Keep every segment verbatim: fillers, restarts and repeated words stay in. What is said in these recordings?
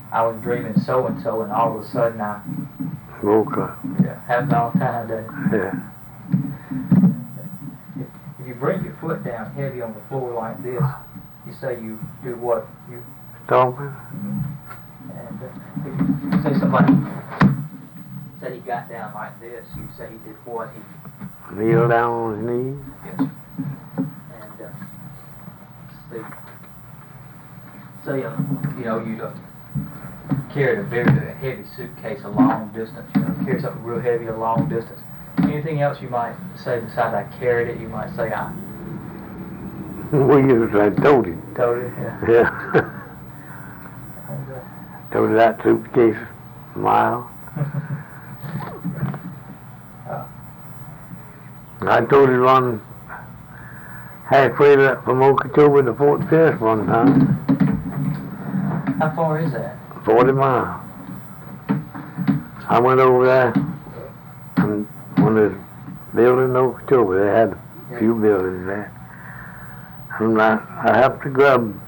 I was dreaming so and so, and all of a sudden I woke up. Yeah, happens all the time, doesn't it? Yeah. If, if you bring your foot down heavy on the floor like this, you say you do what? You stomping. Mm-hmm. And uh, if you say somebody said he got down like this, you say he did what? He kneel down on his knees. Yes. And uh, say, say uh, you know, you uh, carried a very heavy suitcase a long distance. You know, carry something real heavy a long distance. Anything else you might say besides I carried it? You might say I. We usually told it. Told it, yeah. Yeah. And, uh, told that suitcase a mile. uh, I told it one halfway from Okeechobee to Fort Pierce one time. How far is that? Forty miles. I went over there and when they was building Okeechobee, they had a few buildings there. And I, I have to grab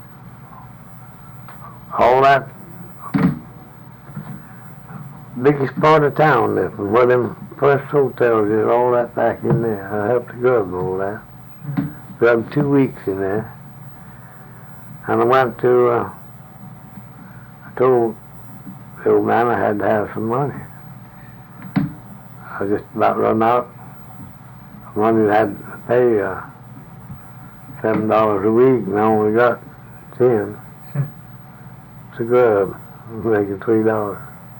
all that biggest part of town there, from where them first hotels is, all that back in there. I have to grab all that. Mm-hmm. Grabbed two weeks in there. And I went to, uh, I told the old man I had to have some money. I just about run out of money. I had to pay uh, seven dollars a week, and I only got ten. To grab, making three dollars.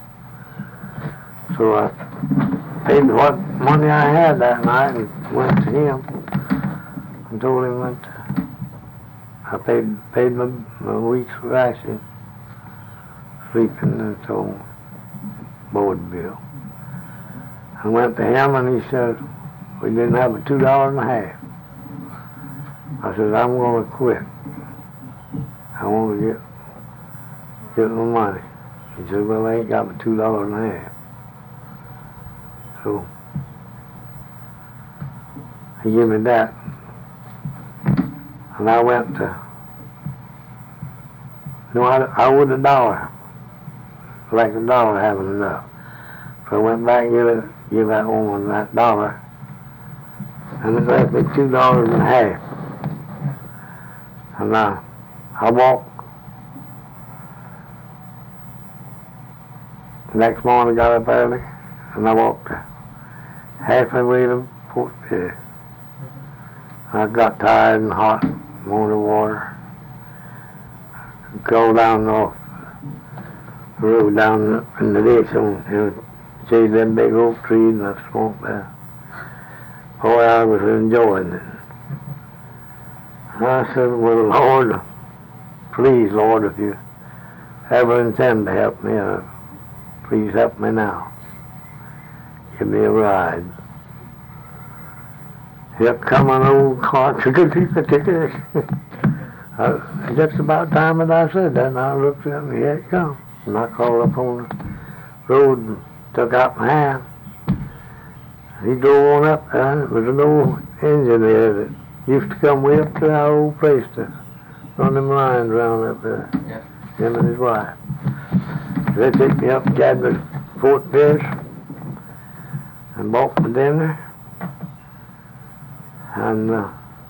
So I paid what money I had that night and went to him and told him that I paid paid my, my week's ration, sleeping and so board bill. I went to him and he said we didn't have a two dollars and a half. I said I'm going to quit. I want to get get my money. He said, well, I ain't got but two dollars and a half. So he gave me that. And I went to, no, I, I would a dollar. Like a dollar having enough. So I went back and give it, give that woman that dollar. And it left me two dollars and a half. And I, I walked. The next morning I got up early and I walked halfway to Fort Pierce. I got tired and hot, wanted water. Go down off the road down in the ditch and you know, see them big oak trees and the swamp there. Boy, I was enjoying it. I said, well, Lord, please, Lord, if you ever intend to help me, uh, please help me now. Give me a ride. Here come an old car, ticket-ticket-ticket. Just about time that I said that, and I looked at me, here it comes. And I called up on the road and took out my hand. He drove on up there. There was an old engineer that used to come way up to our old place to run them lines around up there. Yeah. Him and his wife. They took me up, carried me to Fort Pierce, and bought my dinner, and uh,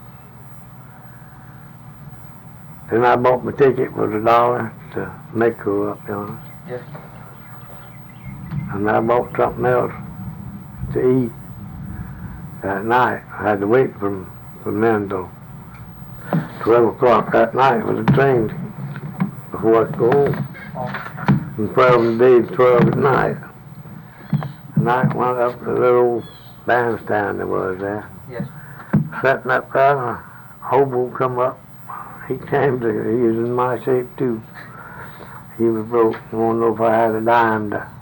then I bought my ticket for a dollar to Mako up yonder. Yes. And I bought something else to eat that night. I had to wait for, for men till twelve o'clock that night for the train before I could go home. Oh. From twelve in the day to twelve at night. And I went up to the little bandstand that was there. Yes. Sitting up there, and a hobo come up. He came to, he was in my shape too. He was broke. He wanted to know if I had a dime to